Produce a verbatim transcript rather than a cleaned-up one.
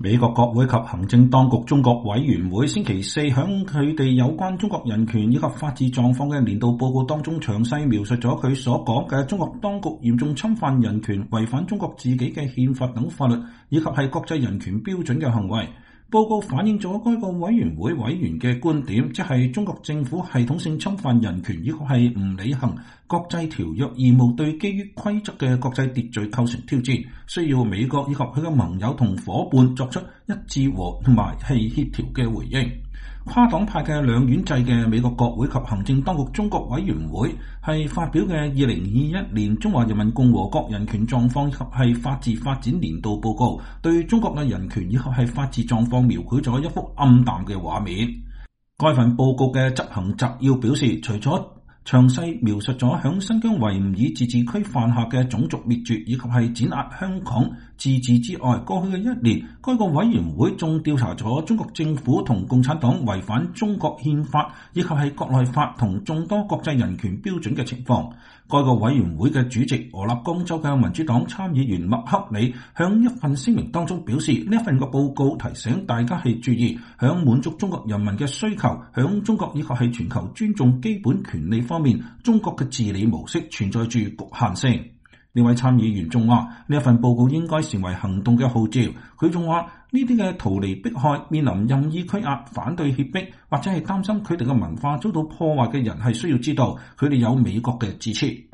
美國國會及行政當局中國委員會星期四響佢哋有關中國人權以及法治狀況嘅年度報告當中，詳細描述咗佢所講嘅中國當局嚴重侵犯人權、違反中國自己嘅憲法等法律，以及係國際人權標準嘅行為。報告反映咗該個委員會委員嘅觀點，即係中國政府系統性侵犯人權，以及係唔履行國際條約義務，對基於規則嘅國際秩序構成挑戰，需要美國以及佢嘅盟友同夥伴作出一致和同埋係協調嘅回應。跨黨派嘅兩院制嘅美國國會及行政當局中國委員會係發表嘅二零二一年中華人民共和國人權狀況以及係法治發展年度報告，對中國嘅人權以及係法治狀況描繪咗一幅暗淡嘅畫面。該份報告嘅執行摘要表示，除咗詳細描述咗響新疆維吾爾自治區犯下嘅種族滅絕以及係碾壓香港自治之外，過去嘅一年，該個委員會仲調查咗中國政府同共產黨違反中國憲法以及係國內法同眾多國際人權標準嘅情況。該個委員會嘅主席俄勒岡州嘅民主黨參議員麥克里響一份聲明當中表示，呢一份嘅報告提醒大家係注意響滿足中國人民嘅需求，響中國以及係全球尊重基本權利方面，中國嘅治理模式存在住局限性。呢位參議員仲話，呢一份報告應該成為行動嘅號召。佢仲話，呢啲嘅逃離迫害、面臨任意拘押、反對脅迫或者係擔心佢哋嘅文化遭到破壞嘅人係需要知道，佢哋有美國嘅支持。